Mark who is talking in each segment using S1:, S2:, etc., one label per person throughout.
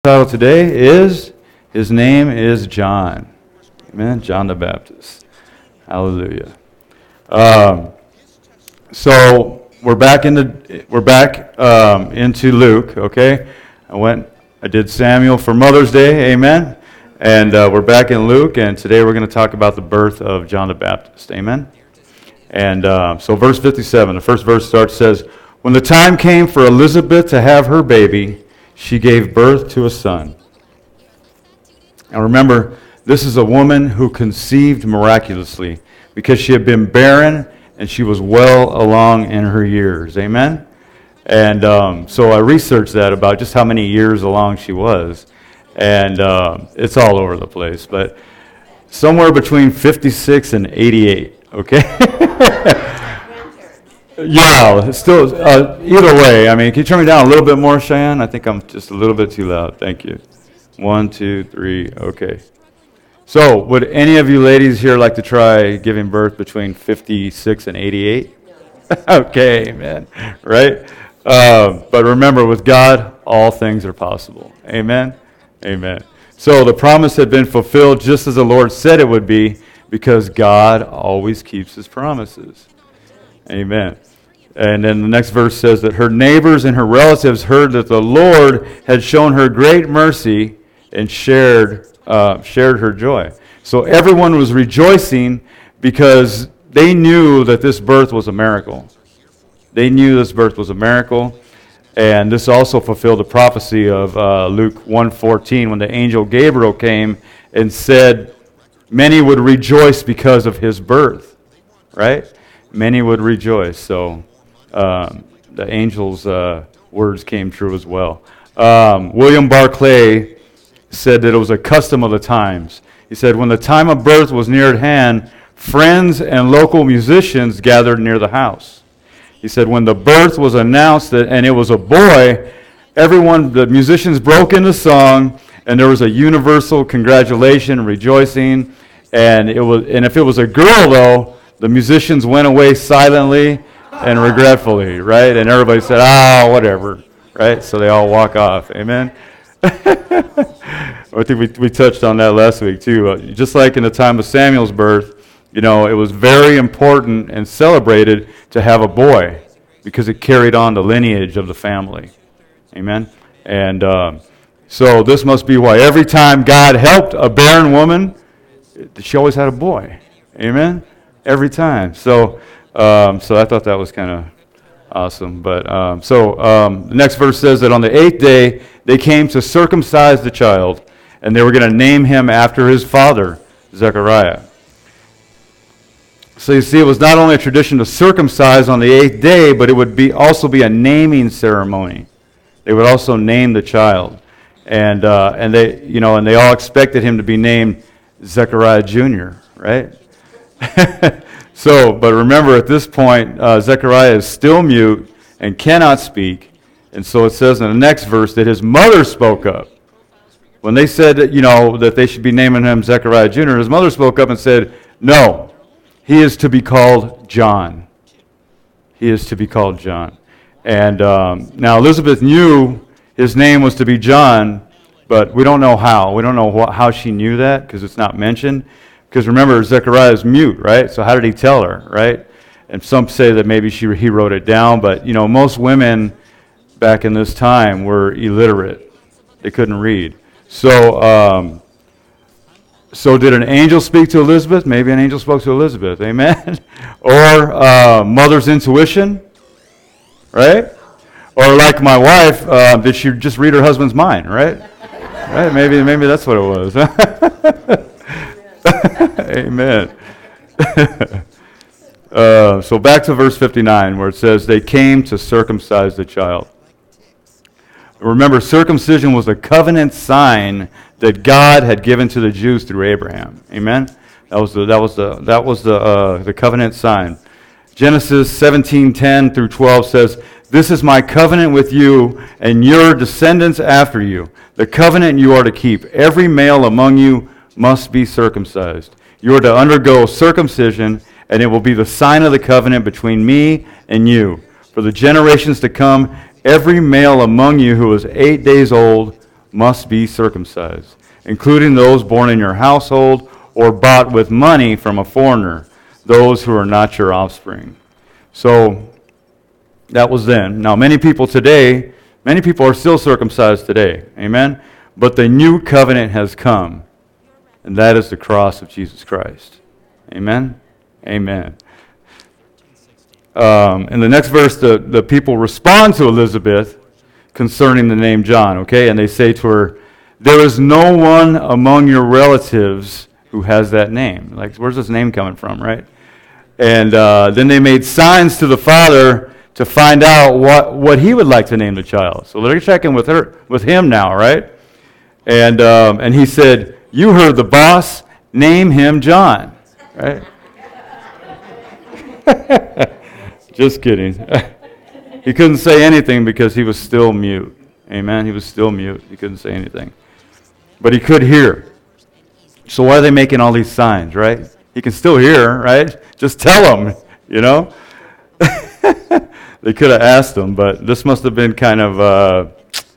S1: Title today is, his name is John. Amen. John the Baptist. Hallelujah. So we're back into Luke. Okay. I did Samuel for Mother's Day. Amen. And we're back in Luke, and today we're going to talk about the birth of John the Baptist. Amen. And so verse 57, the first verse says, "When the time came for Elizabeth to have her baby, she gave birth to a son." Now remember, this is a woman who conceived miraculously because she had been barren and she was well along in her years. Amen? And so I researched that about just how many years along she was. And it's all over the place. But somewhere between 56 and 88. Okay? Yeah, still, either way, I mean, can you turn me down a little bit more, Cheyenne? I think I'm just a little bit too loud. Thank you. 1, 2, 3, okay. So, would any of you ladies here like to try giving birth between 56 and 88? Okay, man, right? But remember, with God, all things are possible. Amen? Amen. So, the promise had been fulfilled just as the Lord said it would be, because God always keeps his promises. Amen. And then the next verse says that her neighbors and her relatives heard that the Lord had shown her great mercy and shared her joy. So everyone was rejoicing because they knew that this birth was a miracle. They knew this birth was a miracle. And this also fulfilled the prophecy of Luke 1:14 when the angel Gabriel came and said many would rejoice because of his birth. Right? Many would rejoice. So the angel's words came true as well. William Barclay said that it was a custom of the times. He said, when the time of birth was near at hand, friends and local musicians gathered near the house. He said, when the birth was announced and it was a boy, the musicians broke into song, and there was a universal congratulation, rejoicing. And if it was a girl, though, the musicians went away silently and regretfully, right? And everybody said, whatever, right? So they all walk off. Amen? I think we touched on that last week, too. Just like in the time of Samuel's birth, it was very important and celebrated to have a boy because it carried on the lineage of the family. Amen? And so this must be why every time God helped a barren woman, she always had a boy. Amen? Every time. So I thought that was kind of awesome. But the next verse says that on the 8th day they came to circumcise the child, and they were going to name him after his father, Zechariah. So you see, it was not only a tradition to circumcise on the 8th day, but it would also be a naming ceremony. They would also name the child, and they all expected him to be named Zechariah Jr., right? But remember, at this point, Zechariah is still mute and cannot speak. And so it says in the next verse that his mother spoke up. When they said that they should be naming him Zechariah Jr., his mother spoke up and said, no, he is to be called John. He is to be called John. And now Elizabeth knew his name was to be John, but we don't know how. We don't know how she knew that because it's not mentioned. Because remember, Zechariah is mute, right? So how did he tell her, right? And some say that maybe he wrote it down, but most women back in this time were illiterate. They couldn't read. So did an angel speak to Elizabeth? Maybe an angel spoke to Elizabeth, amen? Or mother's intuition, right? Or like my wife, did she just read her husband's mind, right? Right? Maybe that's what it was. Amen. So back to verse 59 where it says, they came to circumcise the child. Remember, circumcision was a covenant sign that God had given to the Jews through Abraham. Amen? That was the covenant sign. Genesis 17:10 through 12 says, this is my covenant with you and your descendants after you, the covenant you are to keep. Every male among you must be circumcised. You are to undergo circumcision, and it will be the sign of the covenant between me and you. For the generations to come, every male among you who is 8 days old must be circumcised, including those born in your household or bought with money from a foreigner, those who are not your offspring. So that was then. Now many people are still circumcised today. Amen? But the new covenant has come, and that is the cross of Jesus Christ. Amen? Amen. In the next verse, the people respond to Elizabeth concerning the name John, okay? And they say to her, there is no one among your relatives who has that name. Like, where's this name coming from, right? And then they made signs to the father to find out what he would like to name the child. So they're checking with him now, right? And he said, you heard the boss, name him John, right? Just kidding. He couldn't say anything because he was still mute. Amen? He was still mute. He couldn't say anything. But he could hear. So why are they making all these signs, right? He can still hear, right? Just tell him, you know? They could have asked him, but this must have been kind of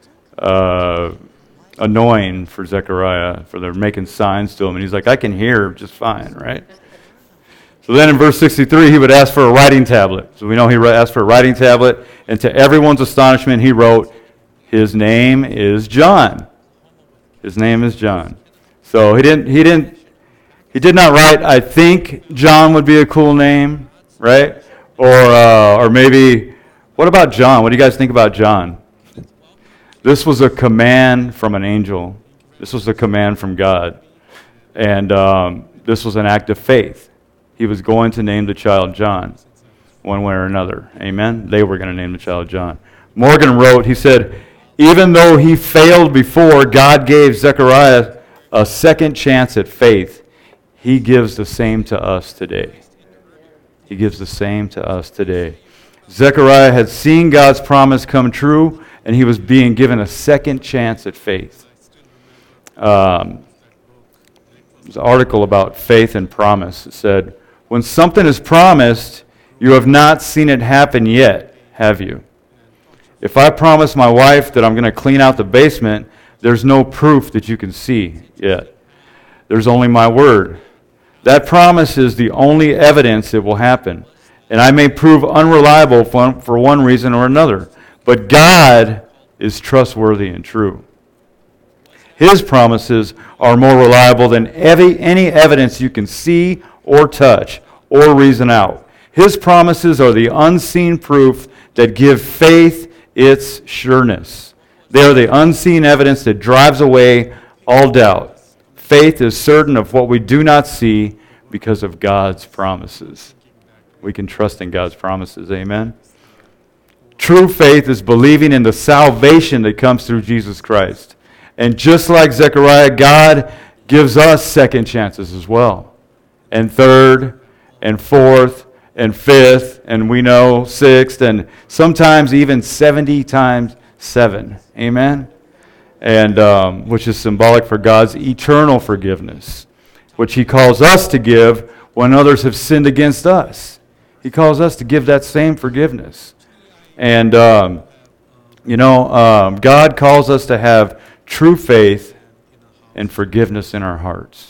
S1: annoying for Zechariah, for they're making signs to him. And he's like, I can hear just fine, right? So then in verse 63, he would ask for a writing tablet. So we know he asked for a writing tablet, and to everyone's astonishment, he wrote, his name is John. His name is John. So he did not write, I think John would be a cool name, right? Or maybe, what about John? What do you guys think about John? This was a command from an angel. This was a command from God. And this was an act of faith. He was going to name the child John, one way or another. Amen? They were going to name the child John. Morgan wrote, he said, even though he failed before, God gave Zechariah a second chance at faith. He gives the same to us today. He gives the same to us today. Zechariah had seen God's promise come true, and he was being given a second chance at faith. There's an article about faith and promise. It said, when something is promised, you have not seen it happen yet, have you? If I promise my wife that I'm going to clean out the basement, there's no proof that you can see yet. There's only my word. That promise is the only evidence it will happen. And I may prove unreliable for one reason or another. But God is trustworthy and true. His promises are more reliable than any evidence you can see or touch or reason out. His promises are the unseen proof that give faith its sureness. They are the unseen evidence that drives away all doubt. Faith is certain of what we do not see because of God's promises. We can trust in God's promises. Amen? True faith is believing in the salvation that comes through Jesus Christ. And just like Zechariah, God gives us second chances as well. And third, and fourth, and fifth, and we know sixth, and sometimes even 70 times 7. Amen? And which is symbolic for God's eternal forgiveness, which he calls us to give when others have sinned against us. He calls us to give that same forgiveness. And, God calls us to have true faith and forgiveness in our hearts.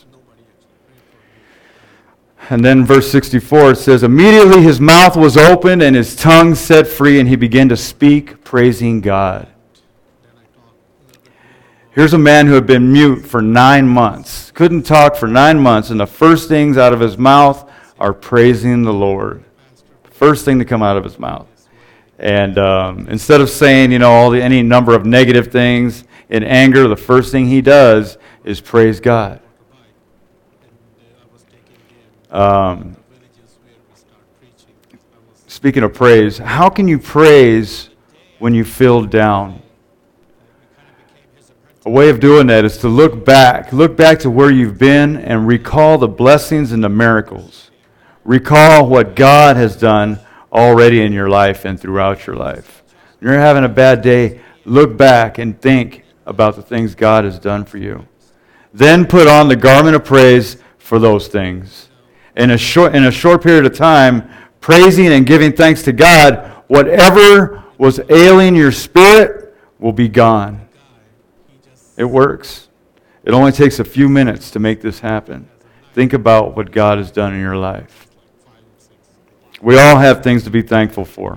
S1: And then verse 64, it says, immediately his mouth was opened and his tongue set free, and he began to speak, praising God. Here's a man who had been mute for 9 months, couldn't talk for 9 months, and the first things out of his mouth are praising the Lord. First thing to come out of his mouth. And instead of saying, any number of negative things in anger, the first thing he does is praise God. Speaking of praise, how can you praise when you feel down? A way of doing that is to look back to where you've been and recall the blessings and the miracles. Recall what God has done already in your life and throughout your life. When you're having a bad day, look back and think about the things God has done for you. Then put on the garment of praise for those things. In a short period of time, praising and giving thanks to God, whatever was ailing your spirit will be gone. It works. It only takes a few minutes to make this happen. Think about what God has done in your life. We all have things to be thankful for.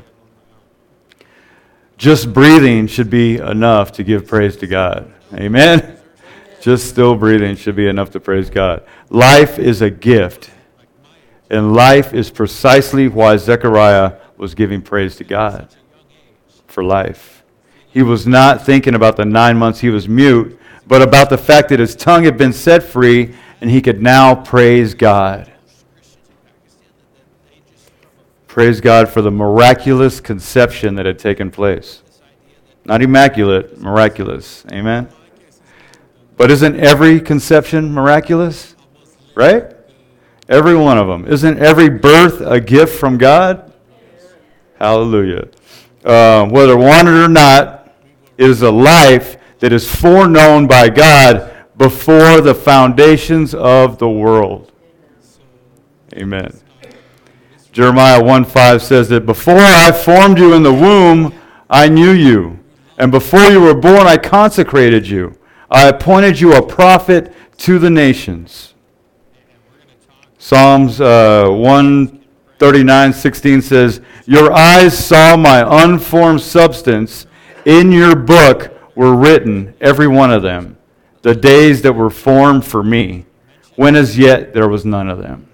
S1: Just breathing should be enough to give praise to God. Amen? Just still breathing should be enough to praise God. Life is a gift. And life is precisely why Zechariah was giving praise to God for life. He was not thinking about the 9 months he was mute, but about the fact that his tongue had been set free and he could now praise God. Praise God for the miraculous conception that had taken place. Not immaculate, miraculous. Amen? But isn't every conception miraculous? Right? Every one of them. Isn't every birth a gift from God? Hallelujah. Whether wanted or not, it is a life that is foreknown by God before the foundations of the world. Amen. Jeremiah 1:5 says that before I formed you in the womb, I knew you. And before you were born, I consecrated you. I appointed you a prophet to the nations. Psalms 139:16 says, your eyes saw my unformed substance. In your book were written, every one of them, the days that were formed for me, when as yet there was none of them.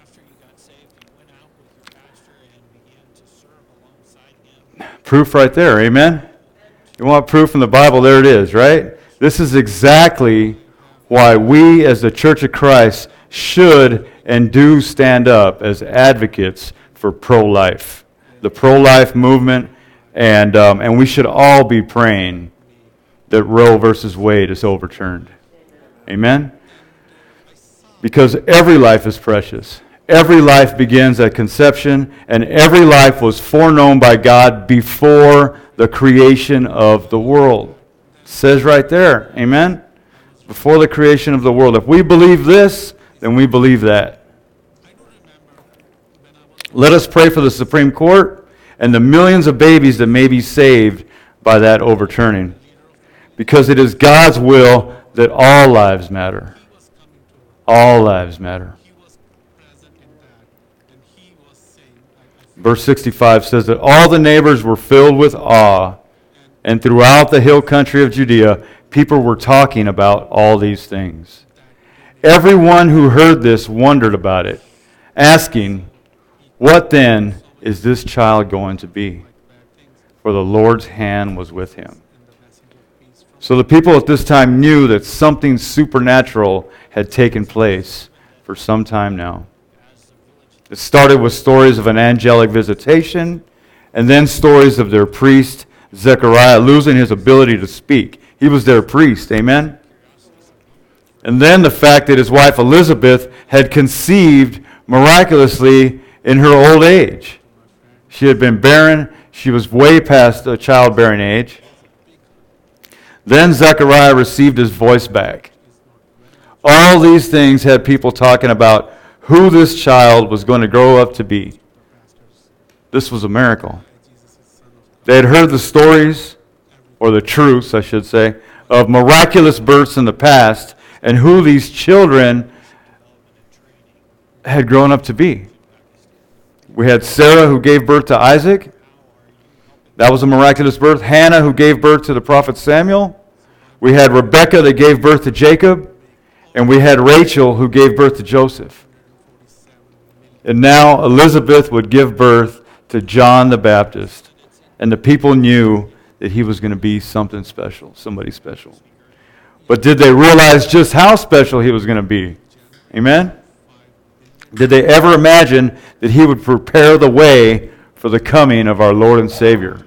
S1: Proof right there, amen? You want proof from the Bible? There it is, right? This is exactly why we as the Church of Christ should and do stand up as advocates for pro-life. The pro-life movement, and we should all be praying that Roe versus Wade is overturned. Amen? Because every life is precious. Every life begins at conception, and every life was foreknown by God before the creation of the world. It says right there, amen? Before the creation of the world. If we believe this, then we believe that. Let us pray for the Supreme Court and the millions of babies that may be saved by that overturning. Because it is God's will that all lives matter. All lives matter. Verse 65 says that all the neighbors were filled with awe, and throughout the hill country of Judea, people were talking about all these things. Everyone who heard this wondered about it, asking, what then is this child going to be? For the Lord's hand was with him. So the people at this time knew that something supernatural had taken place for some time now. It started with stories of an angelic visitation, and then stories of their priest, Zechariah, losing his ability to speak. He was their priest, amen? And then the fact that his wife Elizabeth had conceived miraculously in her old age. She had been barren. She was way past the childbearing age. Then Zechariah received his voice back. All these things had people talking about who this child was going to grow up to be. This was a miracle. They had heard the stories, or the truths, I should say, of miraculous births in the past, and who these children had grown up to be. We had Sarah, who gave birth to Isaac. That was a miraculous birth. Hannah, who gave birth to the prophet Samuel. We had Rebekah that gave birth to Jacob. And we had Rachel, who gave birth to Joseph. And now Elizabeth would give birth to John the Baptist. And the people knew that he was going to be something special, somebody special. But did they realize just how special he was going to be? Amen? Did they ever imagine that he would prepare the way for the coming of our Lord and Savior?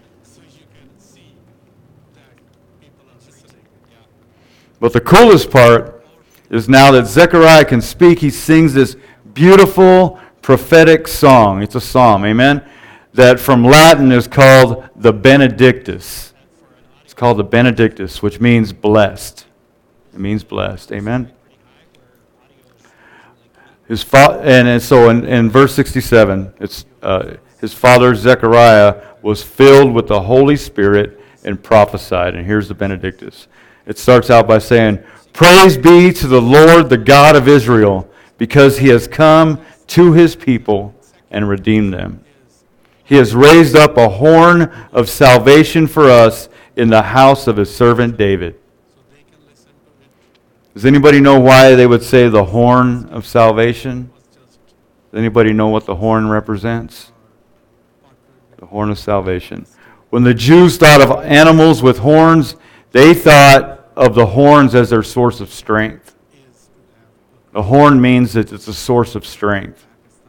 S1: But the coolest part is now that Zechariah can speak, he sings this beautiful prophetic song. It's a psalm, amen? That from Latin is called the Benedictus. It's called the Benedictus, which means blessed. It means blessed, amen? So in verse 67, it's his father Zechariah was filled with the Holy Spirit and prophesied. And here's the Benedictus. It starts out by saying, "Praise be to the Lord, the God of Israel, because he has come to his people and redeemed them. He has raised up a horn of salvation for us in the house of his servant David." Does anybody know why they would say the horn of salvation? Does anybody know what the horn represents? The horn of salvation. When the Jews thought of animals with horns, they thought of the horns as their source of strength. The horn means that it's a source of strength.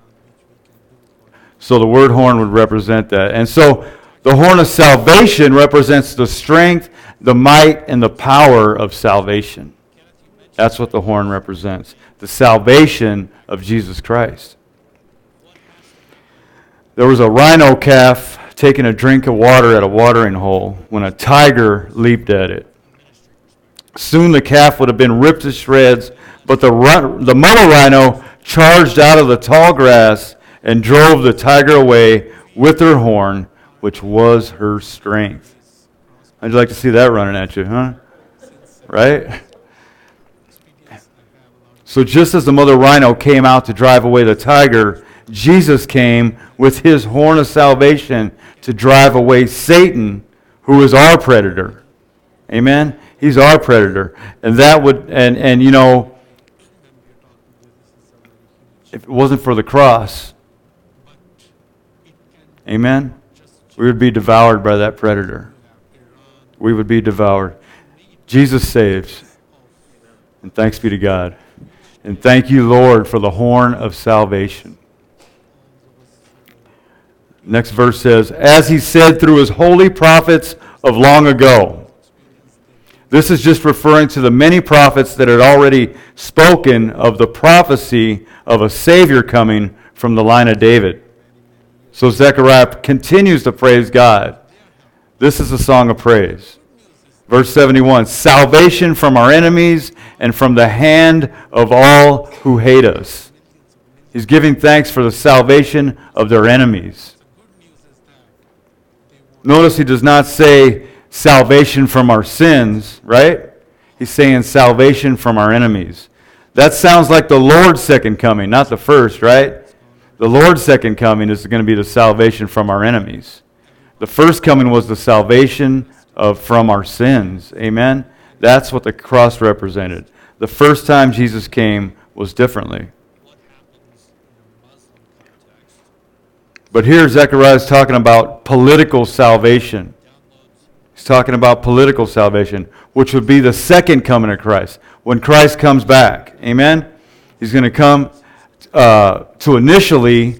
S1: So the word horn would represent that. And so the horn of salvation represents the strength, the might, and the power of salvation. That's what the horn represents. The salvation of Jesus Christ. There was a rhino calf taking a drink of water at a watering hole when a tiger leaped at it. Soon the calf would have been ripped to shreds, but the mother rhino charged out of the tall grass and drove the tiger away with her horn, which was her strength. How'd you like to see that running at you, huh? Right? So just as the mother rhino came out to drive away the tiger, Jesus came with his horn of salvation to drive away Satan, who is our predator. Amen? He's our predator. And that would, and you know, if it wasn't for the cross, amen, we would be devoured by that predator. We would be devoured. Jesus saves. And thanks be to God. And thank you, Lord, for the horn of salvation. Next verse says, "As he said through his holy prophets of long ago." This is just referring to the many prophets that had already spoken of the prophecy of a Savior coming from the line of David. So Zechariah continues to praise God. This is a song of praise. Verse 71, "Salvation from our enemies and from the hand of all who hate us." He's giving thanks for the salvation of their enemies. Notice he does not say salvation from our sins, right? He's saying salvation from our enemies. That sounds like the Lord's second coming, not the first, right? The Lord's second coming is going to be the salvation from our enemies. The first coming was the salvation from our sins. Amen? That's what the cross represented. The first time Jesus came was differently. But here Zechariah is talking about political salvation. He's talking about political salvation, which would be the second coming of Christ, when Christ comes back. Amen? He's going to come to initially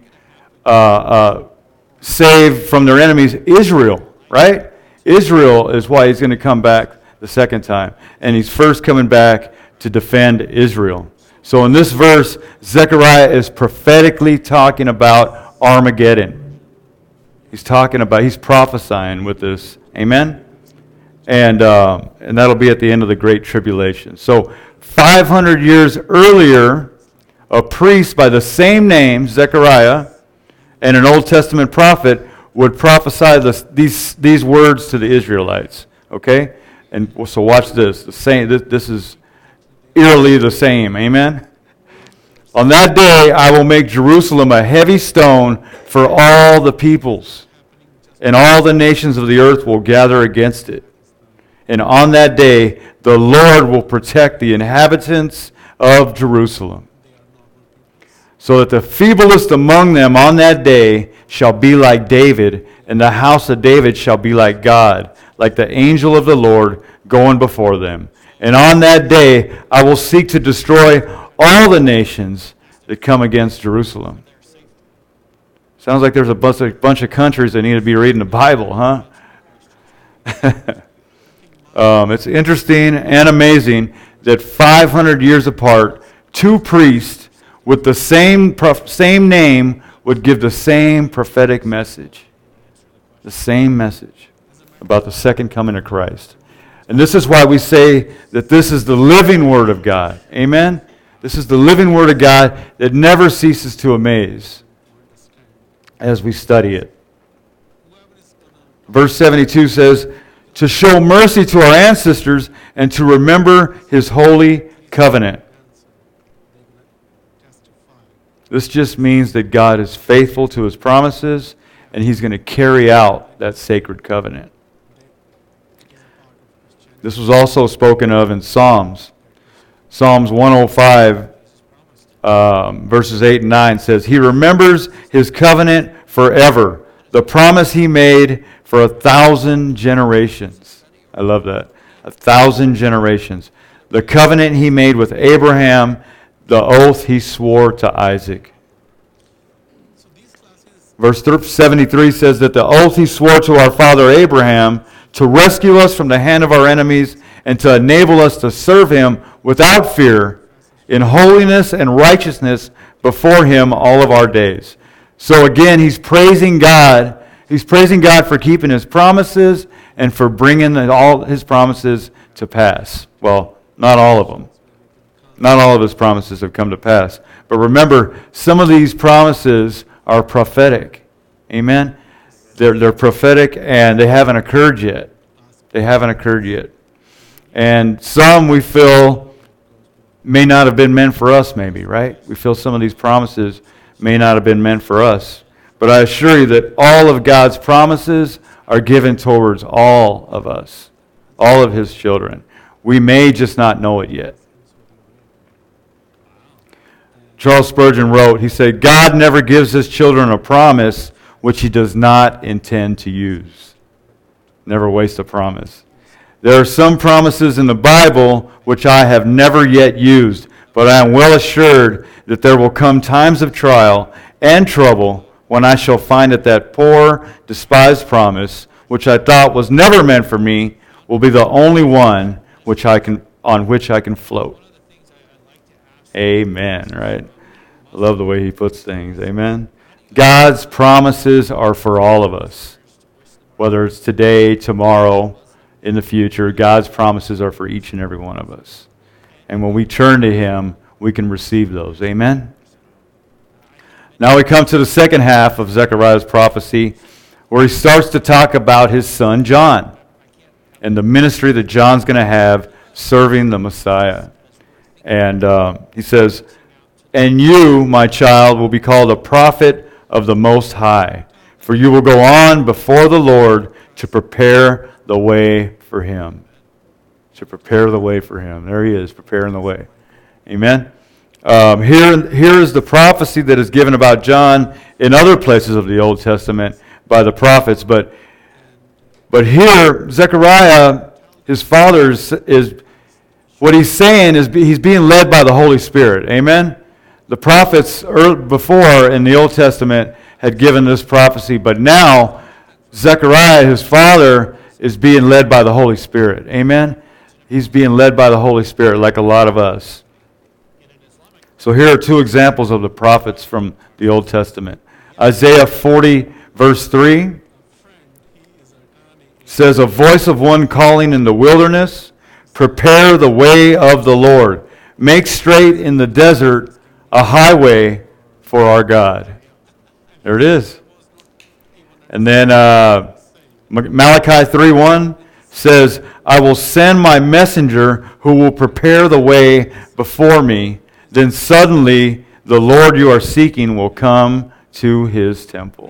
S1: save from their enemies Israel, right? Israel is why he's going to come back the second time. And he's first coming back to defend Israel. So in this verse, Zechariah is prophetically talking about Armageddon. He's prophesying with this. Amen? And that'll be at the end of the Great Tribulation. So 500 years earlier, a priest by the same name, Zechariah, and an Old Testament prophet would prophesy these words to the Israelites. Okay? And so watch this. This is eerily the same. Amen? "On that day I will make Jerusalem a heavy stone for all the peoples, and all the nations of the earth will gather against it. And on that day the Lord will protect the inhabitants of Jerusalem, so that the feeblest among them on that day shall be like David, and the house of David shall be like God, like the angel of the Lord going before them. And on that day I will seek to destroy all the nations that come against Jerusalem." Sounds like there's a bunch of countries that need to be reading the Bible, huh? It's interesting and amazing that 500 years apart, two priests with the same name would give the same prophetic message. The same message about the second coming of Christ. And this is why we say that this is the living Word of God. Amen? This is the living Word of God that never ceases to amaze as we study it. Verse 72 says, to show mercy to our ancestors, and to remember his holy covenant. This just means that God is faithful to his promises, and he's going to carry out that sacred covenant. This was also spoken of in Psalms. Psalms 105, verses 8 and 9 says, he remembers his covenant forever, the promise he made for 1,000 generations. I love that. 1,000 generations. The covenant he made with Abraham, the oath he swore to Isaac. Verse 73 says that the oath he swore to our father Abraham to rescue us from the hand of our enemies and to enable us to serve him without fear in holiness and righteousness before him all of our days. So again, he's praising God. He's praising God for keeping his promises and for bringing all his promises to pass. Well, not all of them. Not all of his promises have come to pass. But remember, some of these promises are prophetic. Amen? They're prophetic and they haven't occurred yet. They haven't occurred yet. And some we feel may not have been meant for us maybe, right? We feel some of these promises may not have been meant for us. But I assure you that all of God's promises are given towards all of us, all of his children. We may just not know it yet. Charles Spurgeon wrote, he said, God never gives his children a promise which he does not intend to use. Never waste a promise. There are some promises in the Bible which I have never yet used, but I am well assured that there will come times of trial and trouble when I shall find that poor, despised promise, which I thought was never meant for me, will be the only one on which I can float. Amen, right? I love the way he puts things. Amen. God's promises are for all of us. Whether it's today, tomorrow, in the future, God's promises are for each and every one of us. And when we turn to him, we can receive those. Amen. Now we come to the second half of Zechariah's prophecy, where he starts to talk about his son John and the ministry that John's going to have serving the Messiah. And he says, and you, my child, will be called a prophet of the Most High, for you will go on before the Lord to prepare the way for him. To prepare the way for him. There he is, preparing the way. Amen. Here is the prophecy that is given about John in other places of the Old Testament by the prophets. But here, Zechariah, his father, is what he's saying is he's being led by the Holy Spirit. Amen? The prophets before in the Old Testament had given this prophecy, but now Zechariah, his father, is being led by the Holy Spirit. Amen? He's being led by the Holy Spirit like a lot of us. So here are two examples of the prophets from the Old Testament. Isaiah 40, verse 3 says, a voice of one calling in the wilderness, prepare the way of the Lord. Make straight in the desert a highway for our God. There it is. And then Malachi 3:1 says, I will send my messenger who will prepare the way before me. Then suddenly the Lord you are seeking will come to his temple.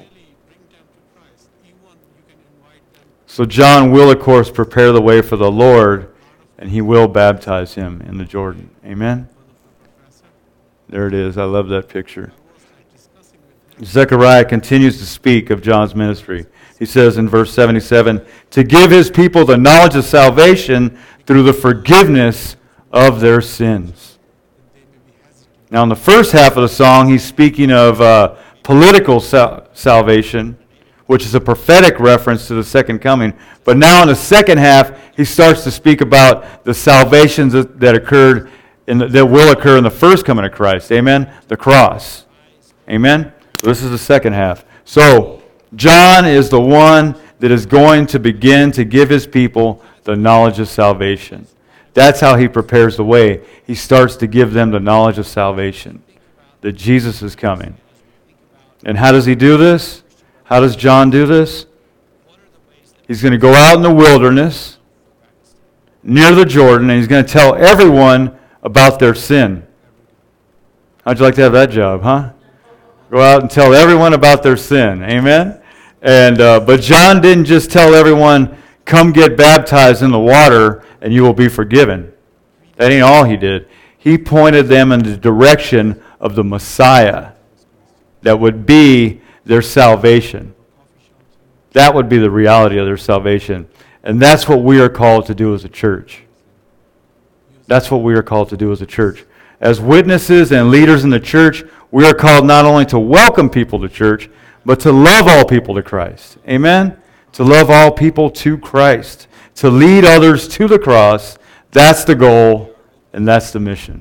S1: So John will, of course, prepare the way for the Lord, and he will baptize him in the Jordan. Amen? There it is. I love that picture. Zechariah continues to speak of John's ministry. He says in verse 77, to give his people the knowledge of salvation through the forgiveness of their sins. Now in the first half of the song, he's speaking of political salvation, which is a prophetic reference to the second coming. But now in the second half, he starts to speak about the salvations that occurred, that will occur in the first coming of Christ. Amen? The cross. Amen? So this is the second half. So John is the one that is going to begin to give his people the knowledge of salvation. That's how he prepares the way. He starts to give them the knowledge of salvation, that Jesus is coming. And how does he do this? How does John do this? He's going to go out in the wilderness near the Jordan, and he's going to tell everyone about their sin. How'd you like to have that job, huh? Go out and tell everyone about their sin. Amen? And but John didn't just tell everyone, come get baptized in the water and you will be forgiven. That ain't all he did. He pointed them in the direction of the Messiah that would be their salvation. That would be the reality of their salvation. And that's what we are called to do as a church. That's what we are called to do as a church. As witnesses and leaders in the church, we are called not only to welcome people to church, but to love all people to Christ. Amen? To love all people to Christ. To lead others to the cross. That's the goal, and that's the mission.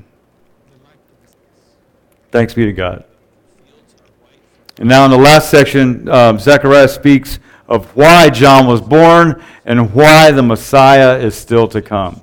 S1: Thanks be to God. And now in the last section, Zechariah speaks of why John was born and why the Messiah is still to come.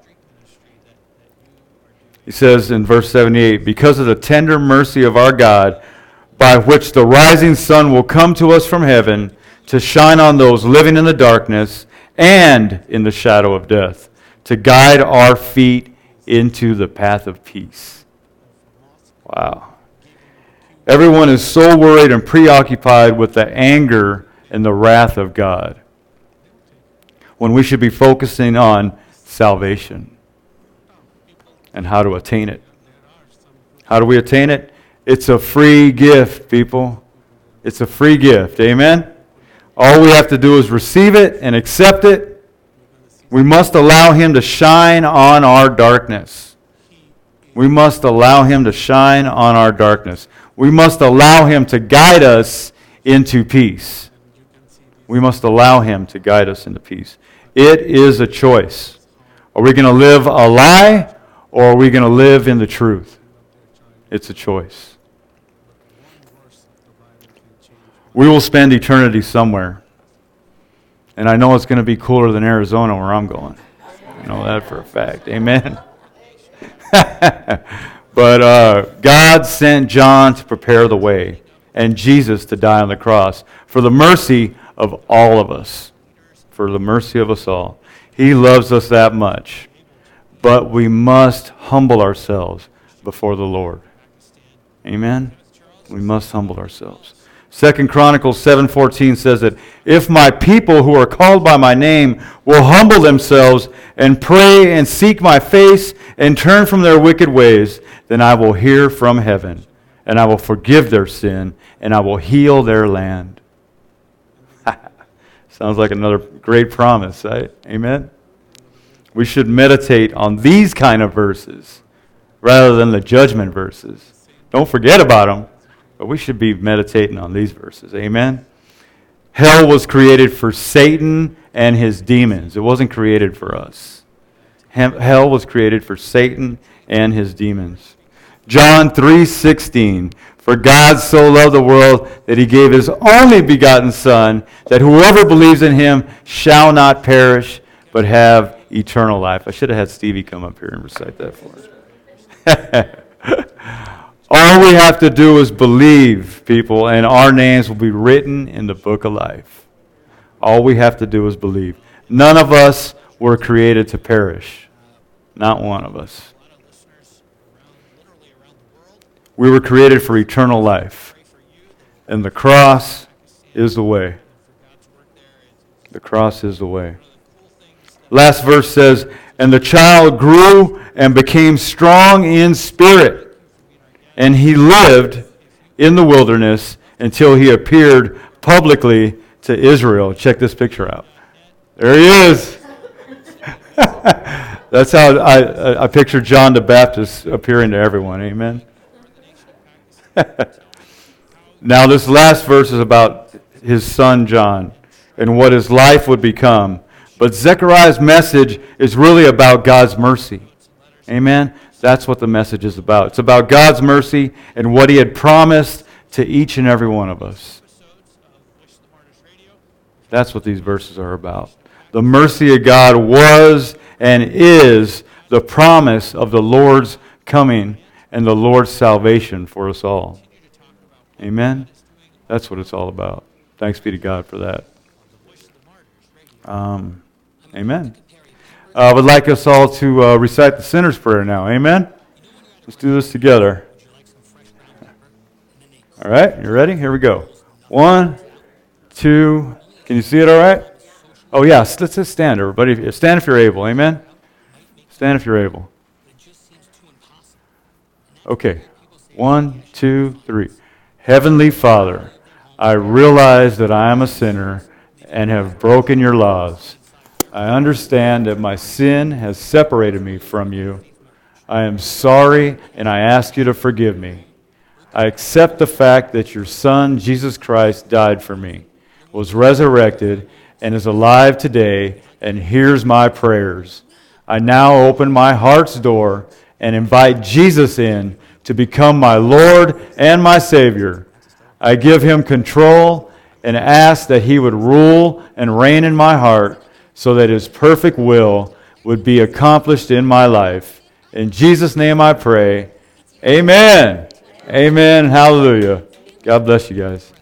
S1: He says in verse 78, because of the tender mercy of our God, by which the rising sun will come to us from heaven to shine on those living in the darkness and in the shadow of death, to guide our feet into the path of peace. Wow. Everyone is so worried and preoccupied with the anger and the wrath of God, when we should be focusing on salvation and how to attain it. How do we attain it? It's a free gift, people. It's a free gift. Amen? All we have to do is receive it and accept it. We must allow Him to shine on our darkness. We must allow Him to shine on our darkness. We must allow Him to guide us into peace. We must allow Him to guide us into peace. It is a choice. Are we going to live a lie, or are we going to live in the truth? It's a choice. We will spend eternity somewhere. And I know it's going to be cooler than Arizona where I'm going. I know that for a fact. Amen. But God sent John to prepare the way and Jesus to die on the cross for the mercy of all of us. For the mercy of us all. He loves us that much. But we must humble ourselves before the Lord. Amen? We must humble ourselves. 2 Chronicles 7:14 says that if my people who are called by my name will humble themselves and pray and seek my face and turn from their wicked ways, then I will hear from heaven and I will forgive their sin and I will heal their land. Sounds like another great promise, right? Amen? We should meditate on these kind of verses rather than the judgment verses. Don't forget about them, but we should be meditating on these verses. Amen? Hell was created for Satan and his demons. It wasn't created for us. Hell was created for Satan and his demons. John 3:16, for God so loved the world that he gave his only begotten Son, that whoever believes in him shall not perish, but have eternal life. I should have had Stevie come up here and recite that for us. All we have to do is believe, people, and our names will be written in the book of life. All we have to do is believe. None of us were created to perish. Not one of us. We were created for eternal life. And the cross is the way. The cross is the way. Last verse says, and the child grew and became strong in spirit. And he lived in the wilderness until he appeared publicly to Israel. Check this picture out. There he is. That's how I picture John the Baptist appearing to everyone. Amen. Now this last verse is about his son John and what his life would become. But Zechariah's message is really about God's mercy. Amen? That's what the message is about. It's about God's mercy and what he had promised to each and every one of us. That's what these verses are about. The mercy of God was and is the promise of the Lord's coming and the Lord's salvation for us all. Amen? That's what it's all about. Thanks be to God for that. Amen. I would like us all to recite the sinner's prayer now. Amen? Let's do this together. All right, you ready? Here we go. 1, 2, can you see it all right? Oh, yeah, let's just stand, everybody. Stand if you're able. Amen? Stand if you're able. Okay. 1, 2, 3. Heavenly Father, I realize that I am a sinner and have broken your laws. I understand that my sin has separated me from you. I am sorry and I ask you to forgive me. I accept the fact that your Son, Jesus Christ, died for me, was resurrected, and is alive today and hears my prayers. I now open my heart's door and invite Jesus in to become my Lord and my Savior. I give him control and ask that he would rule and reign in my heart so that his perfect will would be accomplished in my life. In Jesus' name I pray. Amen. Amen. Hallelujah. God bless you guys.